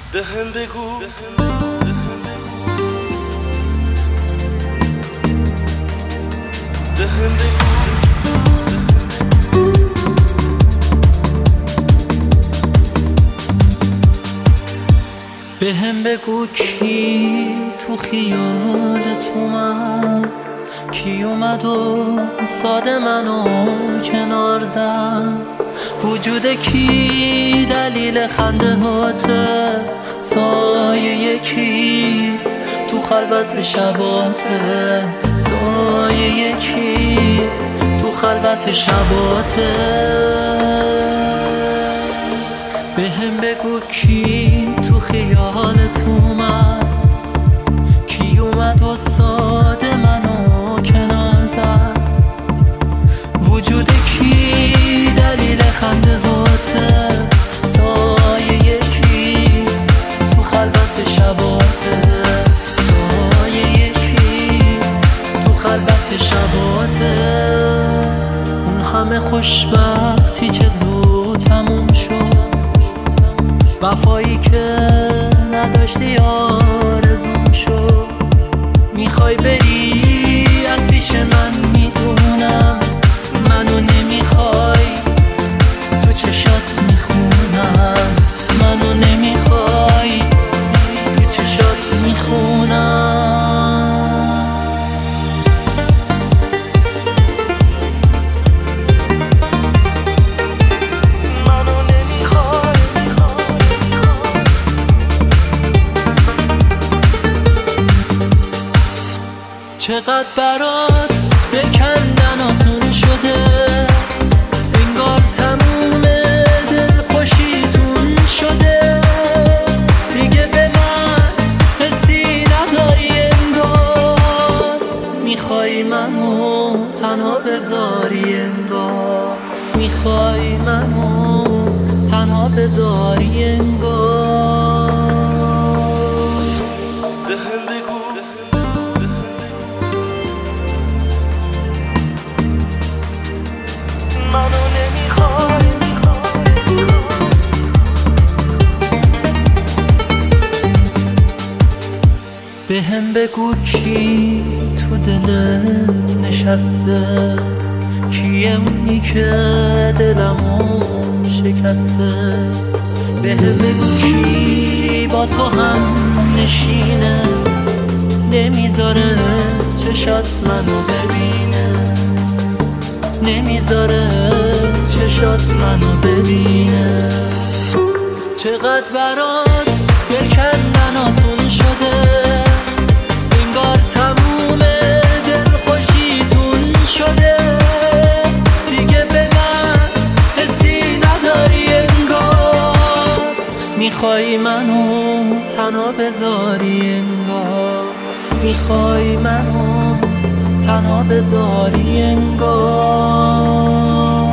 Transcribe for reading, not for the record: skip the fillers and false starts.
بهم بگو بهم بگو بهم بگو کی تو خیالت اومد، کی اومد و ساده منو کنار زد، وجود کی دلیل خنده هاته، سایه یکی تو خلوت شباته، سایه یکی تو خلوت شباته. بهم بگو کی تو خیالت اومد، کی اومد و ساده منو کنار زد، وجود کی دلیل خنده هاته، سایه یکی تو خلوت شباته، سایه یکی تو خلوت شباته. اون همه خوشبختی چه زود تموم شد، وفایی که نداشتی آرزوم شد، میخوای بری از پیش من میدونم، منو نمیخوای تو چشات میخونم، منو نمیخوای تو چشات میخونم. چقدر برات بکندن آسون شده، انگار تموم دل خوشیتون شده، دیگه به من حسی نداری انگار، میخوای منو تنها بذاری انگار، میخوای منو تنها بذاری انگار. بهم بگو منو نمیخوای. بهم بگو کی تو دلت نشسته، کیه اونی که دلمو شکسته، بهم بگو کی با تو هم نشینه، نمیذاره چشات منو ببینه، نمیذاره چشات منو ببینه. چقدر برات بکندن آسون شده، انگار تموم دل خوشیتون شده، دیگه به من حسی نداری انگار، میخوای منو تنها بذاری انگار، میخوای منو تنها بذاری انگار.